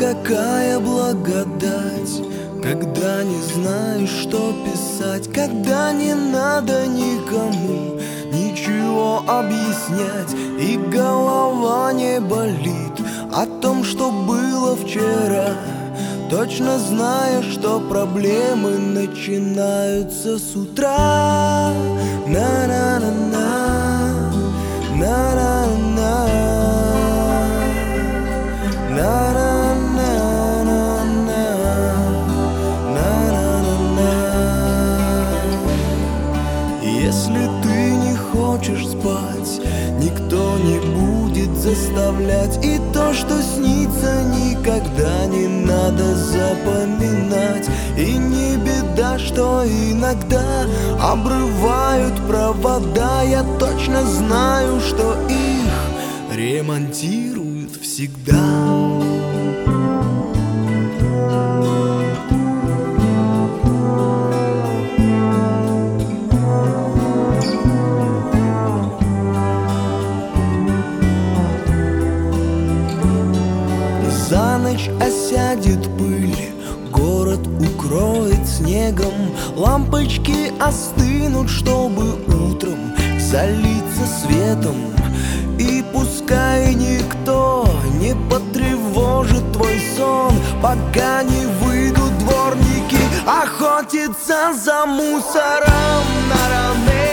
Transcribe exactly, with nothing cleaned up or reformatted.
какая благодать, когда не знаешь, что писать, когда не надо никому ничего объяснять, и голова не болит о том, что было вчера, точно зная, что проблемы начинаются с утра. На-на-на-на, на-на-на, на-на-на-на, на-на-на-на. Если ты не хочешь спать, никто не будет заставлять, и то, что снится, никогда не надо запоминать. И не беда, что иногда обрывают провода, я точно знаю, что их ремонтируют всегда. За ночь осядет пыль, город укроет снегом, лампочки остынут, чтобы утром залиться светом. И пускай никто не потревожит твой сон, пока не выйдут дворники охотиться за мусором на раме.